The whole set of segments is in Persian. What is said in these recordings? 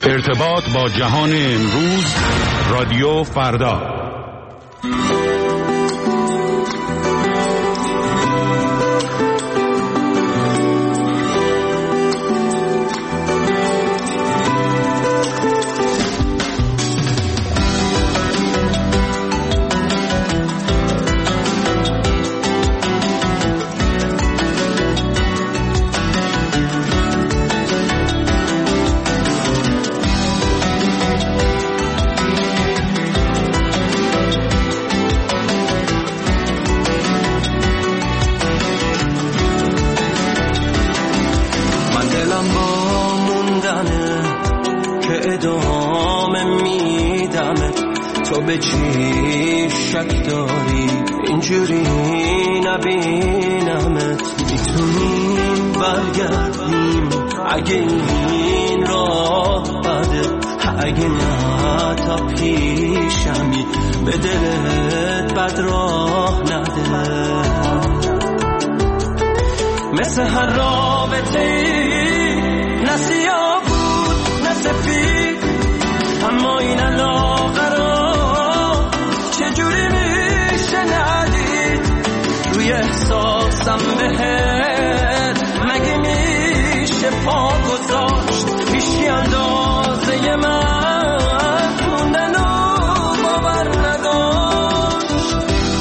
ارتباط با جهان امروز، رادیو فردا. تو به چی شک داری اینجوری نبینمت؟ میتونیم برگردیم اگه این راه بده، اگه نه تا پیشمی به دلت بد راه نده. مثل هر رابطه ای نه سیاه بود نه سفید، اما این علاقه چجوری میشه ندید؟ روی احساسم بهت مگه میشه پا گذاشت؟ هیچی اندازه من موندن و باور نداشت.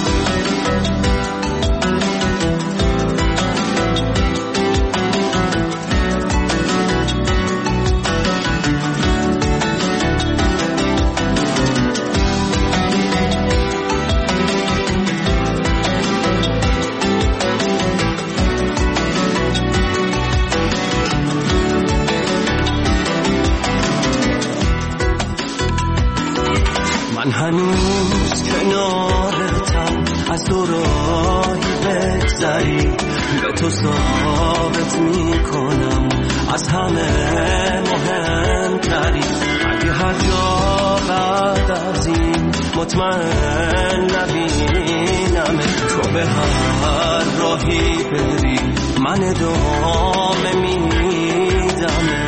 من هنوز کنارتم، از تو راهی بگذری به تو ثابت میکنم از همه مهمتری. اگه هر جا بعد از این مطمئن نبینم، تو به هر راهی بری من ادامه میدم.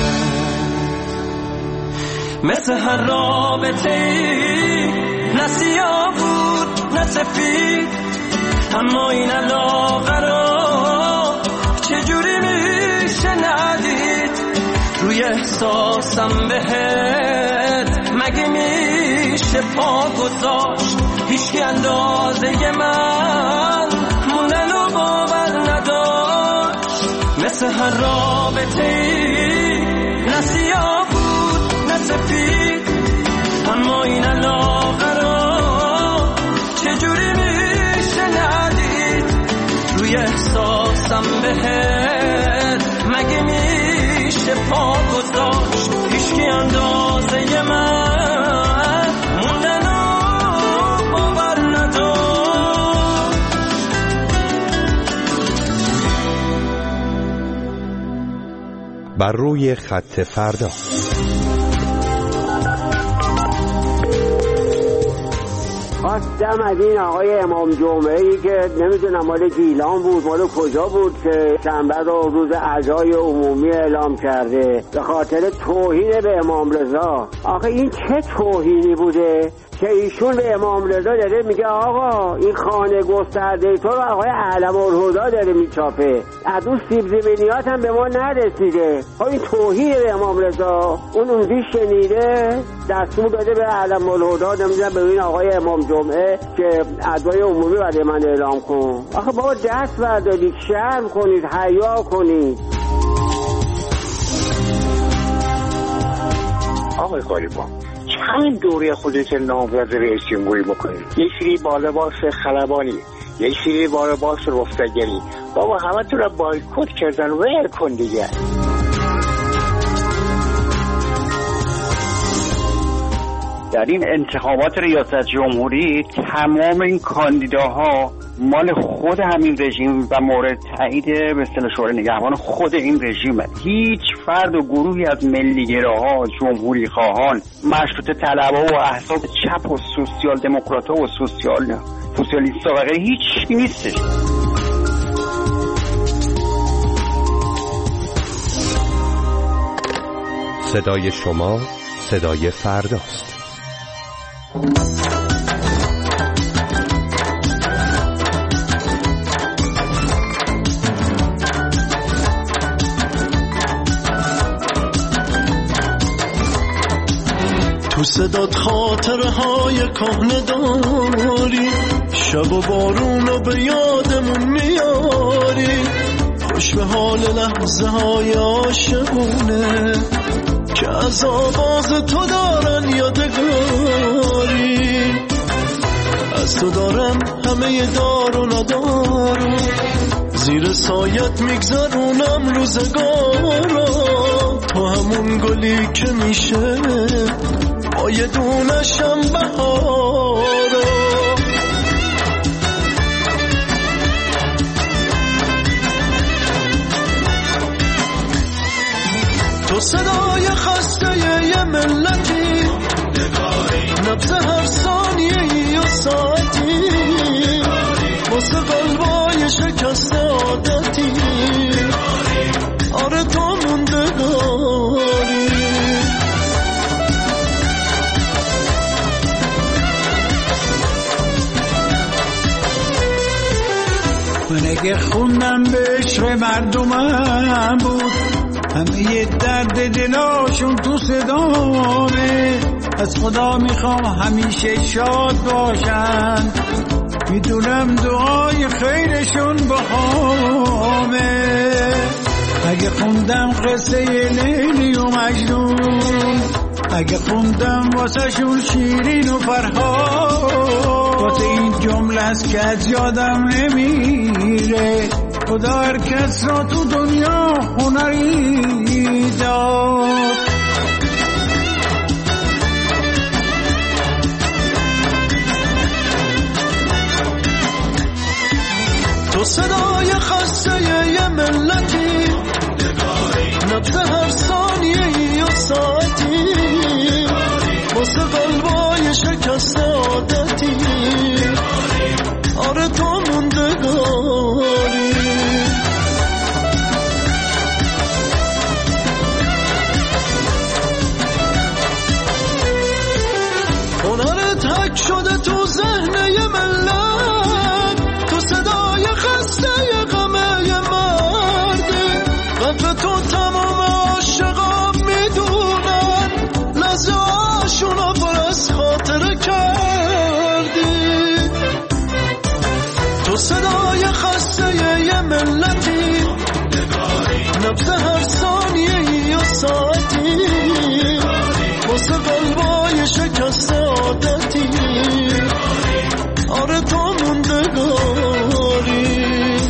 مثل هر رابطه ای نه سیاه بود نه سفید، اما این علاقه را چجوری میشه ندید؟ روی احساسم بهت مگه میشه پا گذاشت؟ هیچی اندازه من موندن و باور نداشت. مثل هر رابطه ای نه سیاه نه سفید، اما این علاقه را چجوری میشه ندید؟ روی احساسم بهت مگه میشه پا گذاشت؟ هیچکی اندازه من موندن و باور نداشت. بر روی خط فردا. خواستم از این آقای امام جمعه‌ای که نمیدونم مال گیلان بود مال کجا بود که شنبه رو روز عزای عمومی اعلام کرده به خاطر توهین به امام رضا. آخه این چه توهینی بوده که ایشون به امام رضا داره میگه آقا این خانه گسترده تو رو آقای علم الهدی داره میچاپه، از اون سیب زمینیات هم به ما نرسیده. این توهین به امام رضا. اون شنیده دستور داده به علم الهدی، نمیدونم به این آقای امام جمعه که عزای عمومی برای من اعلام کن. آخه بابا دست بردارید، شرم کنید، حیا کنید. آقای قالیباف چند دوره خودت نامزد رئیس جمهوری بکنید؟ یک سری با لباس خلبانی، یک سری با لباس رفتگری. بابا همه تو را بایکوت کردن، ول کن دیگه. در این انتخابات ریاست جمهوری تمام این کاندیداها مال خود همین رژیم و مورد تایید به اصطلاح شورای نگهبان خود این رژیمه. هیچ فرد و گروهی از ملیگراها، جمهوری خواهان، مشروطه طلبها و احزاب چپ و سوسیال دموکرات‌ها و سوسیالیست‌ها و غیره هیچ نیستش. صدای شما صدای فرداست. تو صدات خاطرهای کهنه داری، شب و بارونو به یادمون میاری، خوش به حال لحظه های عاشقونه که از آواز تو دارن یادگاری. از تو دارن همه دار و ندارو، زیر سایت میگذرونم روزگارا. تو همون گلی که میشه با یه دونشم بهارا. تو صدای خسته یه ملتی، نبض هر ثانیه یا ساعتی، واسه قلبای شکست عادتی. آره تو موندگاری. من اگه خوندم به عشق مردمم بود، همه یه درد دلاشون تو صدامه. از خدا میخوام همیشه شاد باشن، میدونم دعای خیرشون بهامه. اگه خوندم قصه لیلی و مجنون، اگه خوندم واسه شون شیرین و فرهاد، واسه این جمله است که از یادم نمیره. خدا هر کس را تو دنیا هنری داد. تو صدای خسته یه ملتی، نبض هر ثانیه یا ساعتی، واسه قلبای شکست عادتی. آره تو موندگاری. هنرت حک شده تو ذهن یه ملت، تو صدای خسته یه غمه یه مرده. قدر تو تمام عاشقا میدونن، لحظه هاشونا پر از خاطره کردی. تو صدای خسته یه ملتی، نبض هر ثانیه یا ساعتی، واسه قلبای شکست عادتی. آره تو موندگاری.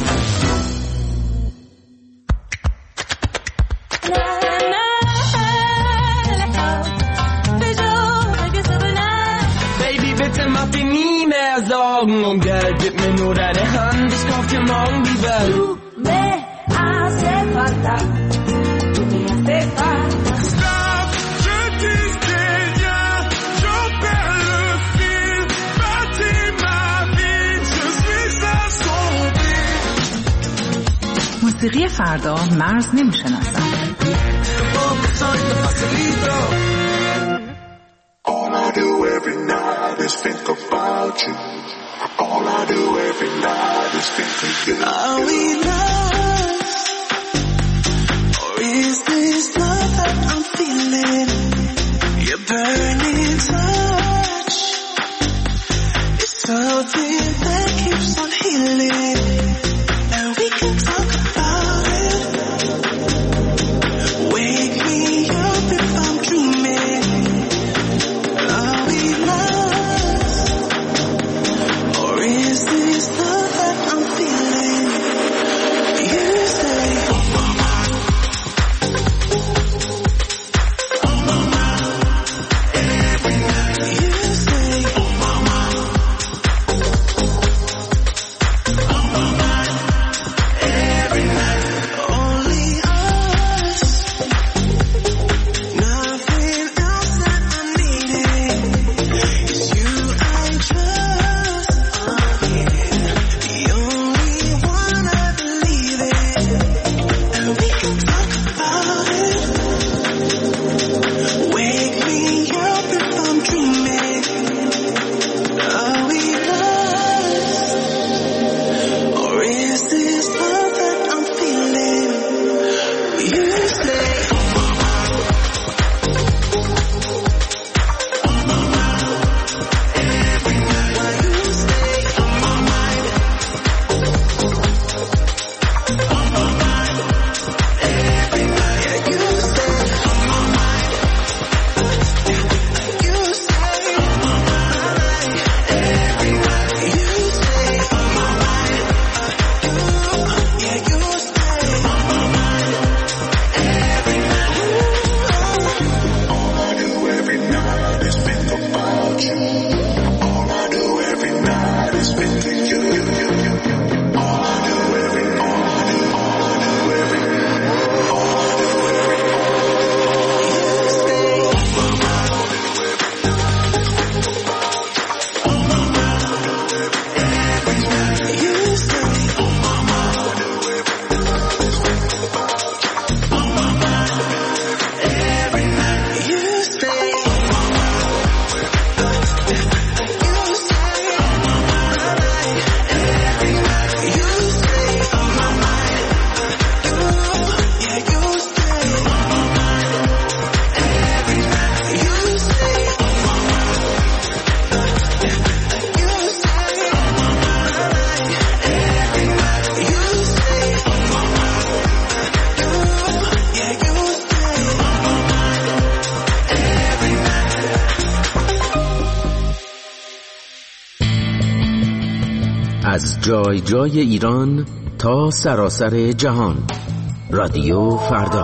Baby, bitte mach dir nie mehr Sorgen um Geld, gib mir nur deine Hand, ich kauf dir morgen die Welt. Du me hace falta, tu me hace falta. Stop, je dis rien, je perds le fil, bâtis ma vie, je suis assombri. موسیقی فردا مرز نمیشناسد. All I do every night is think about you. All I do every night is think of you. Are we lost? Or is this love that I'm feeling? Your burning touch is something that keeps on healing. Now we can talk about it. Wake me up if I'm dreaming. Are we lost? Or is this love that I'm feeling? از جای جای ایران تا سراسر جهان. رادیو فردا.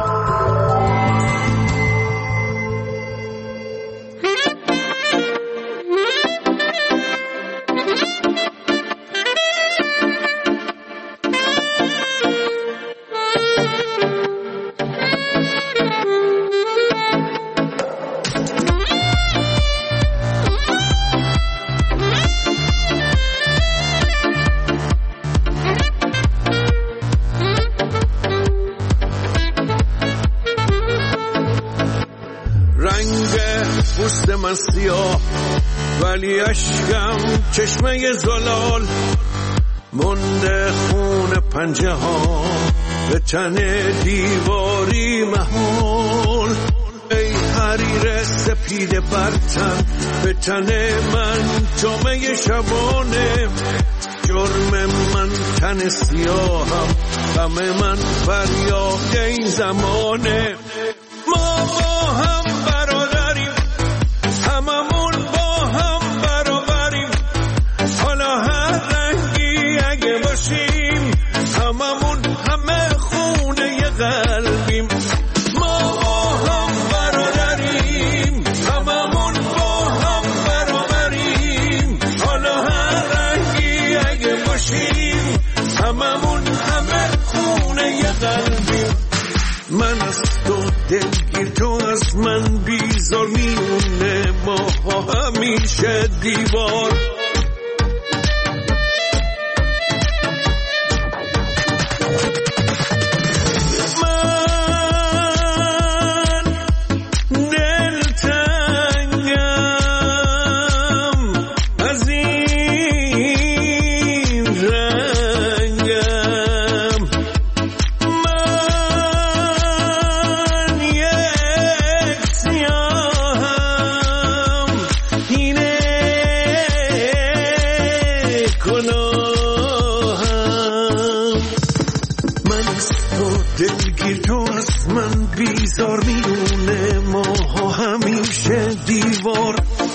پوست من سیاه ولی اشکم چشمه زلال، مونده خون پنجه ها به تن دیواری محول. ای حریر سپید برتن به تن من جامعه شبانه، جرم من تن سیاهم، غم من فریاد این زمانه. ما با هم برادریم، هممون با هم برابریم، حالا هر رنگی اگه باشیم، هممون همه خونه قلبیم. ما با هم برادریم، هممون با هم برابریم، حالا هر رنگی اگه باشیم، هممون همه خونه قلبیم. من از تو دلگیر، تو از من بیزار، میونه ما همیشه دیوار. دلگیر، تو از من بیزار، میونه ما همیشه دیوار.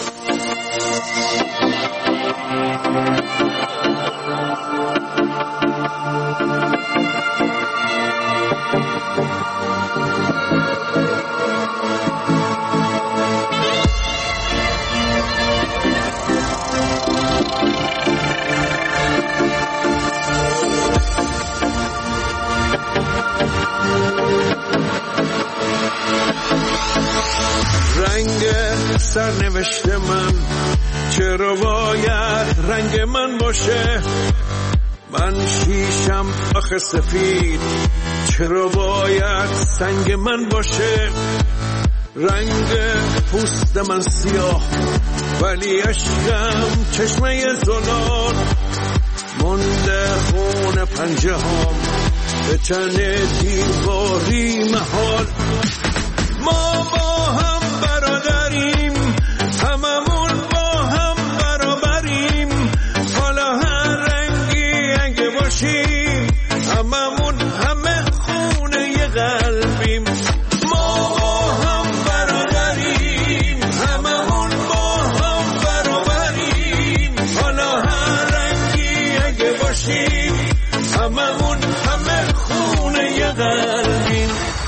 سرنوشت من چرا باید رنگ من باشه؟ من شیشم آخه سفید، چرا باید سنگ من باشه؟ رنگ پوست من سیاه ولی اشکم چشمه زلال، مونده خون پنجه هام به تن دیواری محال. ما با هم برادریم، هممون با هم برابریم، حالا هر رنگی اگه باشیم، هممون همه خونه قلبیم. ما با هم برادریم، هممون با هم برابریم، حالا هر رنگی اگه باشیم، هممون همه خونه قلبیم.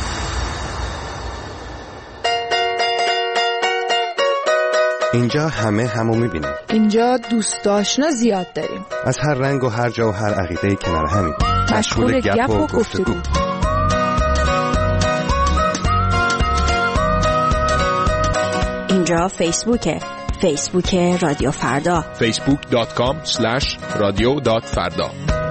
اینجا همه همو میبینیم. اینجا دوست آشنا زیاد داریم. از هر رنگ و هر جا و هر عقیده‌ای کنار همین. مشغول گپ و گفتگو. اینجا فیسبوکه. فیسبوک رادیو فردا. facebook.com/radio.farda.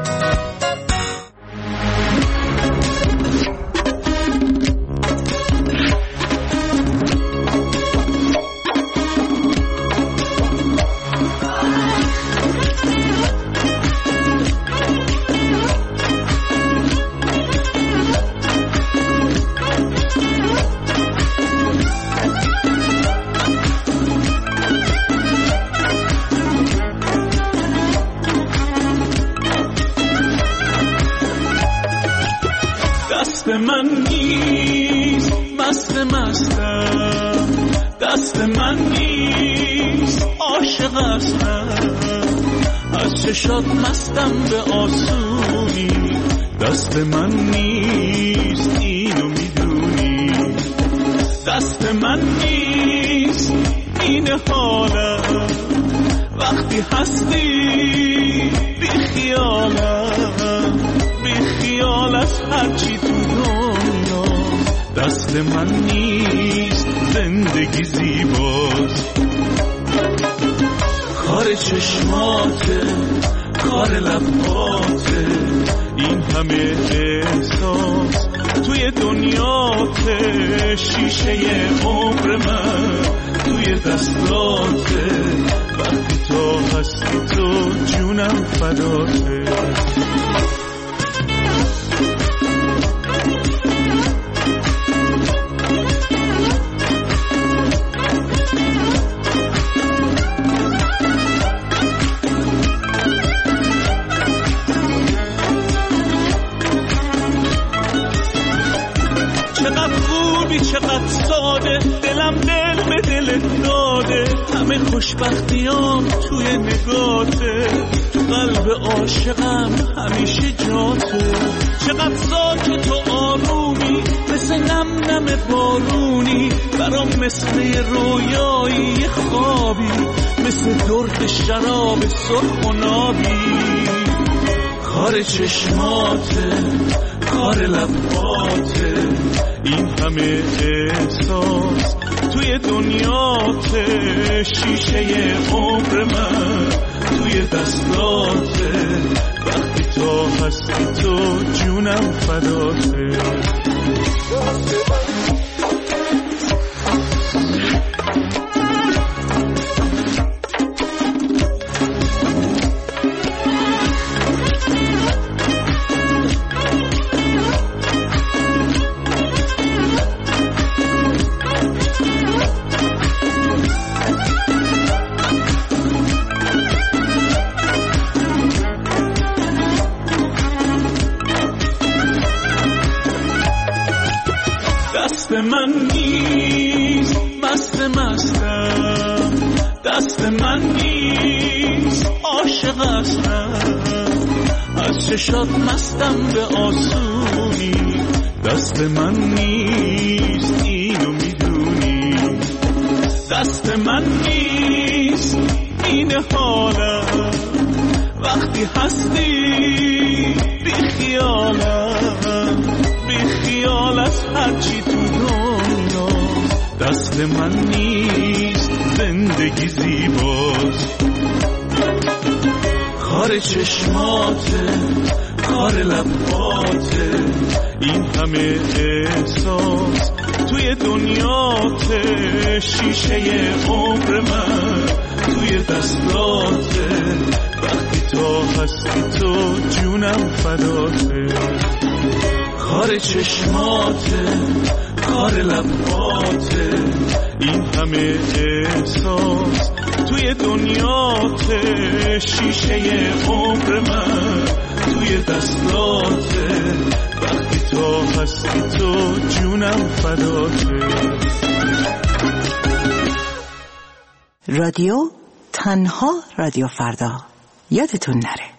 دست من نیست، مستم، دست من نیست، عاشق هستم، از چشات مستم به آسونی، دست من نیست اینو میدونی، دست من نیست این حالم، وقتی هستی بی خیالم، بی خیال از هرچی تو دنیا، دست من نیست زندگی زیباست. کار چشماته، کار لباته، این همه احساس توی دنیاته، شیشه عمر من توی دستاته، وقتی تو هستی تو جونم فداته. چقدر ساده، دلم دل به دلت داده، همه خوشبختیام توی نگاته، تو قلب عاشقم همیشه جاته. چقدر ساکت و آرومی، مثل نم نم بارونی، برام مثل رویایی خوابی، مثل درد شراب سرخ و نابی. کار چشماته، کار لباته، این همه احساس توی دنیاته، شیشه عمر من توی دستاته، وقتی تو هستی تو جونم فداته. دست من نیست مست مستم، دست من نیست عاشق هستم، از چشات مستم به آسونی، دست من نیست اینو میدونی، دست من نیست این حالم، وقتی هستی بی خیالم، بی خیال از هرچی تو دنیا، دست من نیست زندگی زیباست. کار چشماته، کار لباته، این همه احساس توی دنیاته، شیشه عمر من توی دستاته، وقتی تو هستی تو جونم فداته. کار چشماته، کار لباته، این همه احساس توی دنیاته، شیشه عمر من توی دستاته، وقتی تو هستی تو جونم فداته. رادیو تنها رادیو فردا، یادتون نره.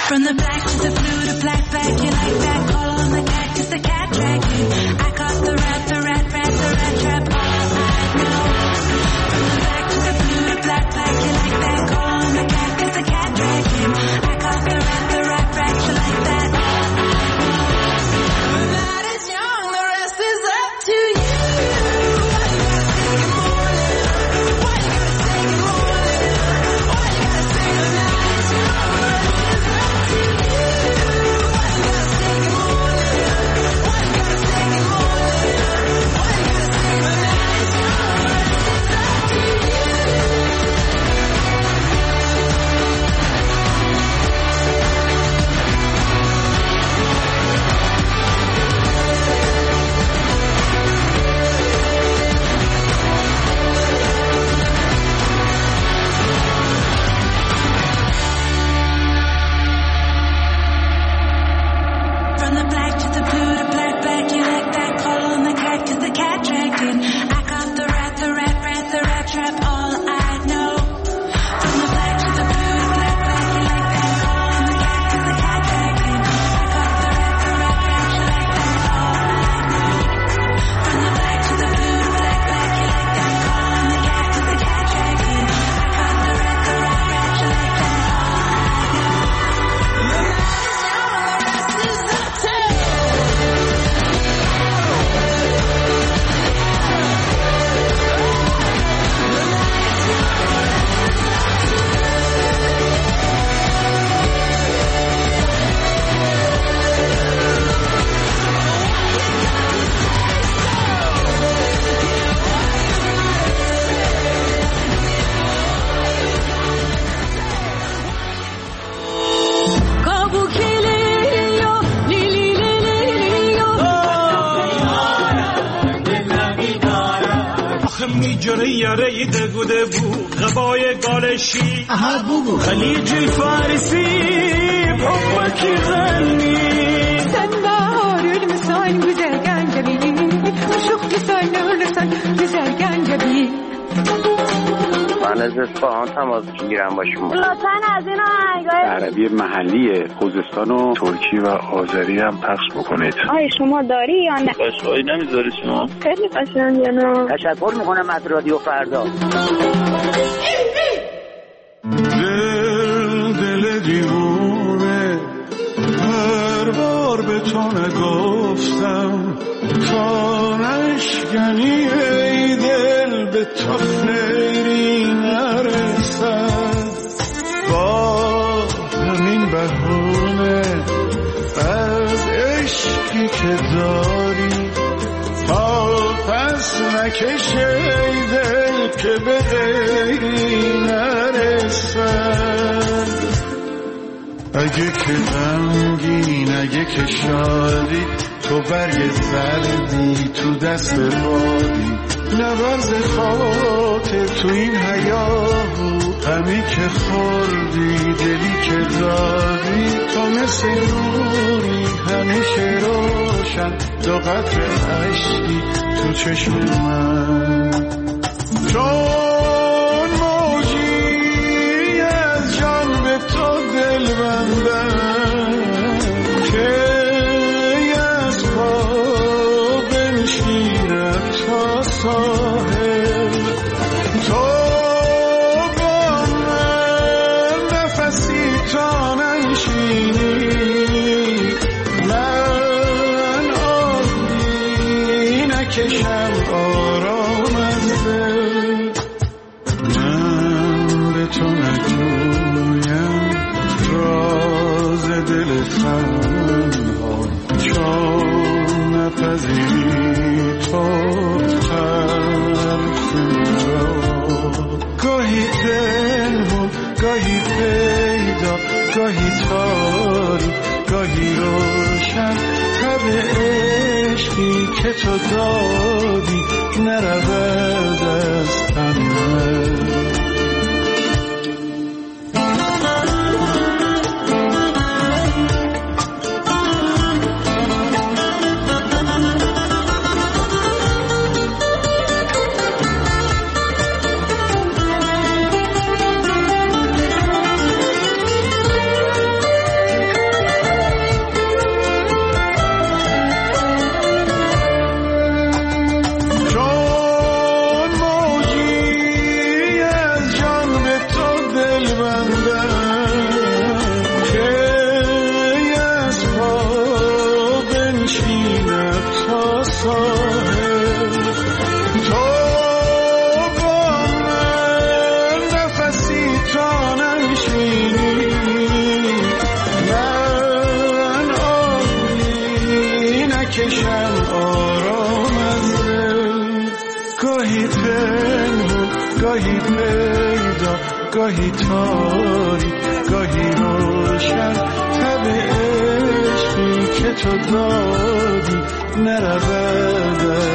From the black to the blue to black, black, you like that? Call on the cat, 'cause the cat dragged you. I caught the rat, the rat, rat, the rat trap, all I know. From the black to the blue to black, black, you like that? Call on the cat, 'cause the cat dragged you. I caught the rat, rat, you like that? All I know. The night is young, the rest is up to you. یاره دگوده بود غبای گالشی خلیج فارسی بحبکی غنی sen bahar ölmüsen güzel gencebi Uşuk güzel ölürsen güzel gencebi من از اصفهان تماس میگیرم با شما. لطفاً از این آهنگای عربی محلی خوزستان و ترکی و آذری هم پخش بکنید. آیا شما داری یا نه؟ قشنگی نمیذاری شما؟ خیلی قشنگه نه. تشکر میکنم از رادیو فردا. دل دیوونه هر بار به تو نگفتم تا نشکنی ای دل به تو خیری نرسد با همین بهونه از عشقی که داری تا پس نکش ای دل که به غیری نرسد اگه که غمگین اگه که شادی تو برگ زردی تو دست بادی نبرز خاطر تو این حیاهو همی که خوردی دلی که دادی تو مثل نوری همیشه روشن دو قطر عشقی تو چشم من چون موجی از جان به تو دل بندم که از پا بنشیرم تا ساحل تو با من نفسی تا ننشینی من آبی نکشم آرام از دل من به تو نگویم راز دل تنها چون نپذیری تو طرف مرا گاهی پنهون گاهی پیدا گاهی تاری گاهی روشن تب عشقی که تو دادی نرود از تن من گاهی پیدا گاهی تاری گاهی روشن تب عشقی که تو دادی نرود